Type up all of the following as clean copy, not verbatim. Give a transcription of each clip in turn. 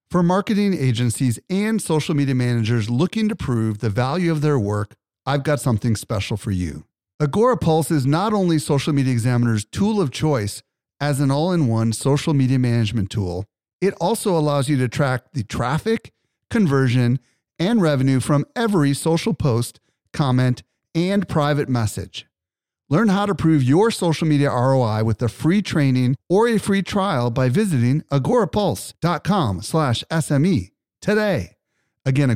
For marketing agencies and social media managers looking to prove the value of their work, I've got something special for you. Agorapulse is not only Social Media Examiner's tool of choice as an all-in-one social media management tool, it also allows you to track the traffic, conversion, and revenue from every social post, comment, and private message. Learn how to prove your social media ROI with a free training or a free trial by visiting agorapulse.com/SME today. Again,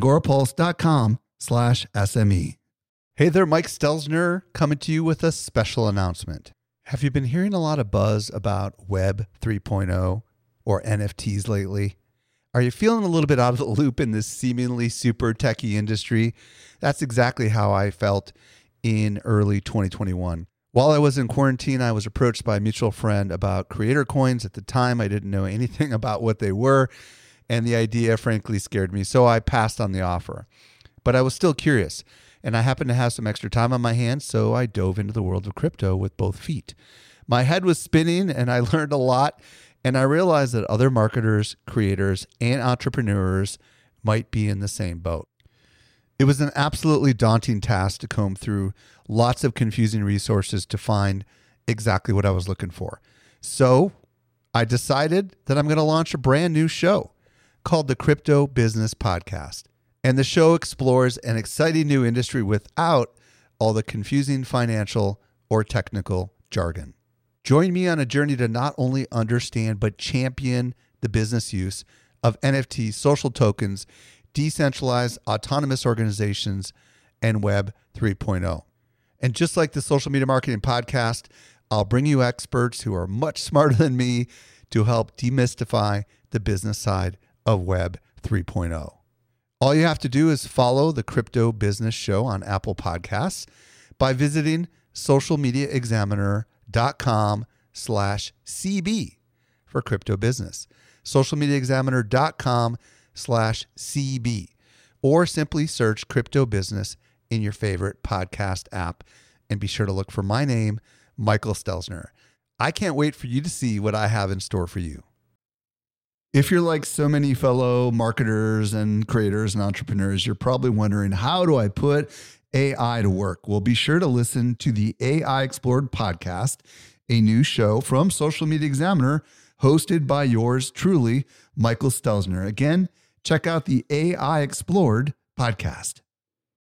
agorapulse.com/SME. Hey there, Mike Stelzner coming to you with a special announcement. Have you been hearing a lot of buzz about Web 3.0 or NFTs lately? Are you feeling a little bit out of the loop in this seemingly super techie industry? That's exactly how I felt in early 2021. While I was in quarantine, I was approached by a mutual friend about creator coins. At the time, I didn't know anything about what they were, and the idea frankly scared me, so I passed on the offer. But I was still curious, and I happened to have some extra time on my hands, so I dove into the world of crypto with both feet. My head was spinning, and I learned a lot, and I realized that other marketers, creators, and entrepreneurs might be in the same boat. It was an absolutely daunting task to comb through lots of confusing resources to find exactly what I was looking for. So I decided that I'm going to launch a brand new show called the Crypto Business Podcast. And the show explores an exciting new industry without all the confusing financial or technical jargon. Join me on a journey to not only understand, but champion the business use of NFT, social tokens, decentralized autonomous organizations, and Web 3.0. And just like the Social Media Marketing Podcast, I'll bring you experts who are much smarter than me to help demystify the business side of Web 3.0. All you have to do is follow the Crypto Business Show on Apple Podcasts by visiting socialmediaexaminer.com/CB for crypto business. socialmediaexaminer.com/CB, or simply search Crypto Business in your favorite podcast app and be sure to look for my name, Michael Stelzner. I can't wait for you to see what I have in store for you. If you're like so many fellow marketers and creators and entrepreneurs, you're probably wondering, how do I put AI to work? Well, be sure to listen to the AI Explored podcast, a new show from Social Media Examiner, hosted by yours truly, Michael Stelzner. Again, check out the AI Explored podcast.